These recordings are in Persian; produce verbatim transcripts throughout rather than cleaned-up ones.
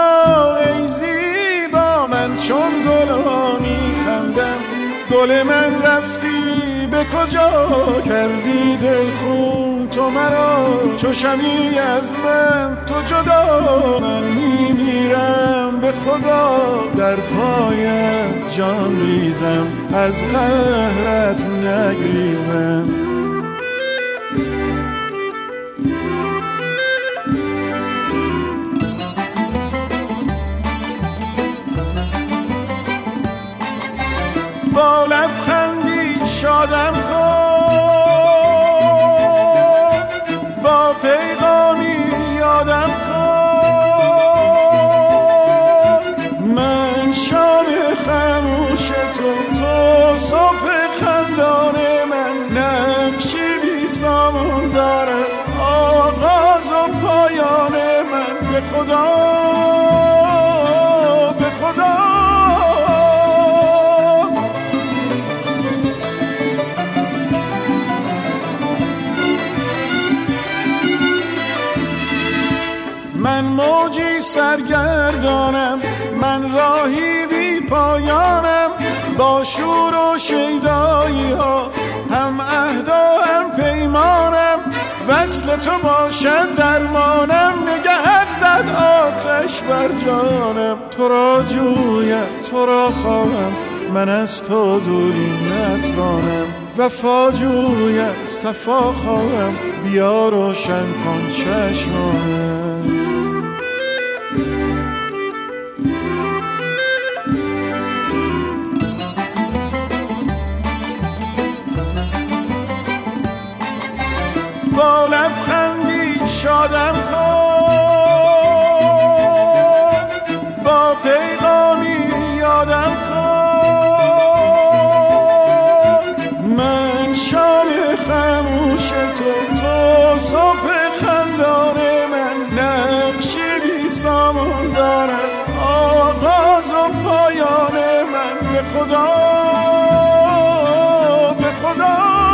زیبا ای زیبا، من چون گلا میخندم. گل من رفتی به کجا، کردی دل خون تو مرا. چو شمی از من تو جدا، من میمیرم به خدا. در پایت جان ریزم، از قهرت نگریزم. با لبخندی شادم کن، با پیغامی یادم کن. من شام خاموش تو، تو صبح خندان من. نقشی بی سامان دارم، آغاز و پایان من. به خدا به خدا من موجی سرگردانم، من راهی بی پایانم. با شور و شیدایی ها هم عهد و هم پیمانم. وصل تو باشد درمانم، نگهت زد آتش بر جانم. تو را جویم تو را خواهم، من از تو دوری نتوانم. وفا جویم صفا خواهم، بیا روشن کن چشمانم. با لبخندی شادم کن، با پیغامی یادم کن. من شام خاموش تو، تو صبح خندان من. نقشی بی سامان دارم، آغاز و پایان من. به خدا به خدا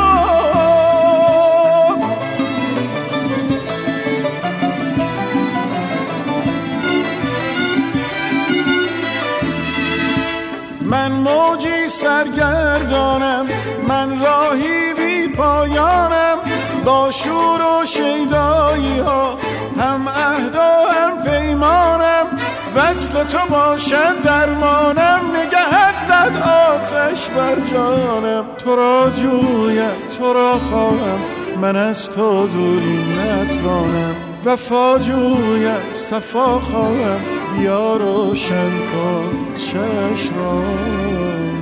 من موجی سرگردانم، من راهی بی پایانم. با شور و شیدایی ها هم عهد و هم پیمانم. وصل تو باشد درمانم، نگهت زد آتش بر جانم. تو را جویم تو را خواهم، من از تو دوری نتوانم. وفا جویم صفا خواهم، بیا روشن کن چشمام.